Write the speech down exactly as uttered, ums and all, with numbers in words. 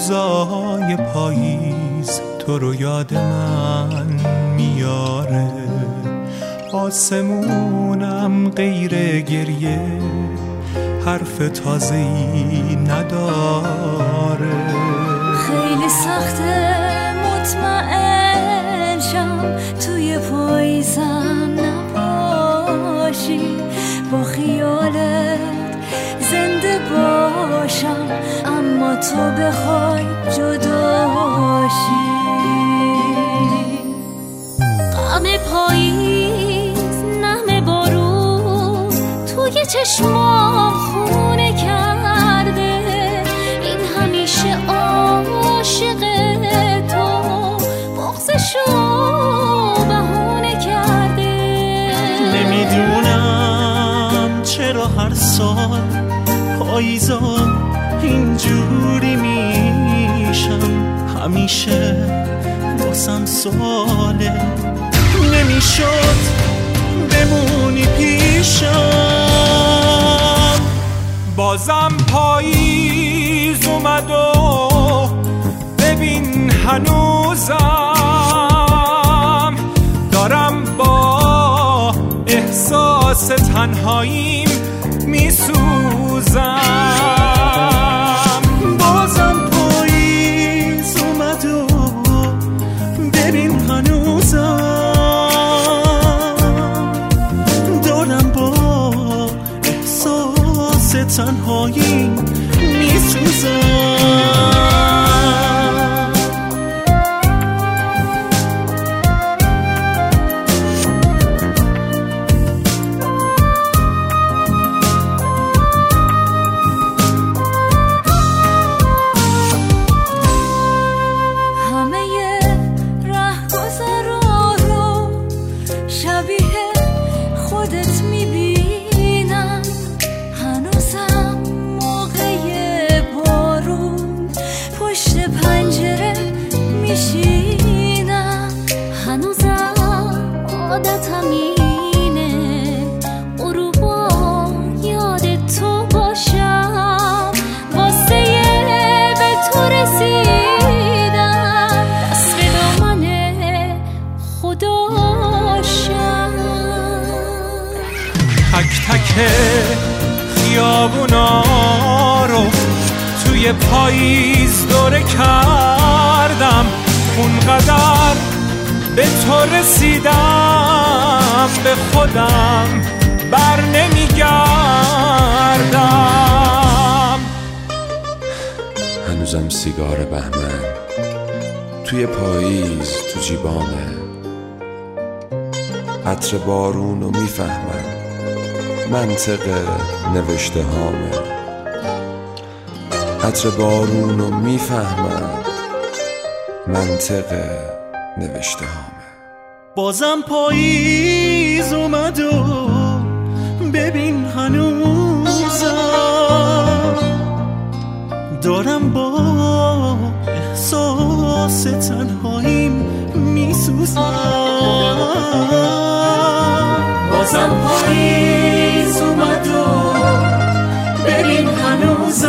روزای پاییز تو رو یاد من میاره، آسمونم غیر گریه حرف تازه‌ای نداره. خیلی سخته مطمئن شم توی پاییزم نباشی، با خیالت زنده باشم اما تو بخوای جداشی. غم پاییز نم بارون توی چشمام خونه کرده، این همیشه عاشق تو بغضشو بهونه کرده. نمیدونم چرا هر سال پاییزا اینجوری میشم، همیشه واسم سواله نمیشد بمونی پیشم. بازم پاییز اومد و ببین هنوزم دارم با احساس تنهاییم میسوزم. بازم پاییز اومد و ببین هنوزم دارم با احساس تنهاییم میسوزم. تک تک خیابونا رو توی پاییز دوره کردم، اونقدر به تو رسیدم به خودم بر نمیگردم. هنوزم سیگار بهمن توی پاییز تو جیبامه، عطر بارونو میفهمم منطق نوشته هامه، عطر بارونو میفهمم منطق نوشته هامه. بازم پاییز اومد و ببین هنوزم دارم با احساس تنهاییم میسوزم. بازم پاییز اومد و ببین هنوزم